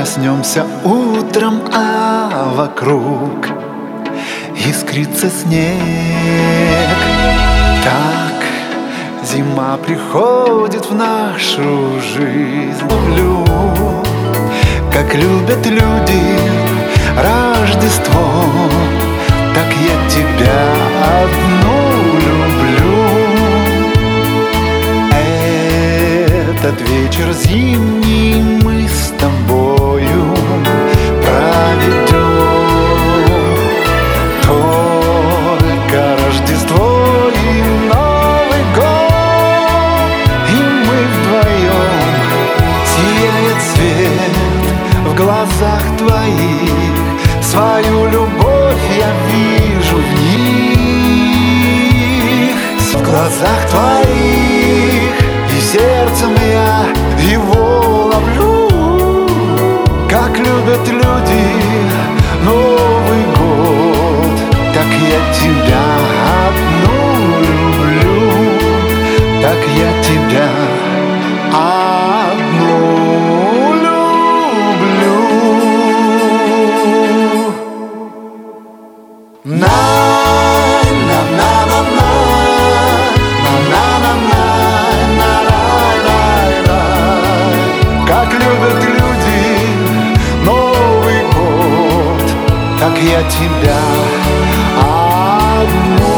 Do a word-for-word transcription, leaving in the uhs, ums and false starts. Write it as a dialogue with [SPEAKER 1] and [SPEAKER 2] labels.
[SPEAKER 1] проснемся утром, а вокруг искрится снег. Так зима приходит в нашу жизнь. Люблю, как любят люди, Рождество. Так я тебя одну люблю. Этот вечер зимний мы с тобою проведем. Только Рождество и Новый год, и мы вдвоем. Сияет свет в глазах твоих, свою любовь я вижу в них. В глазах твоих и сердцем я его ловлю, как любят люди Новый год. Так я тебя одну люблю, так я тебя одну люблю. На так я тебя одну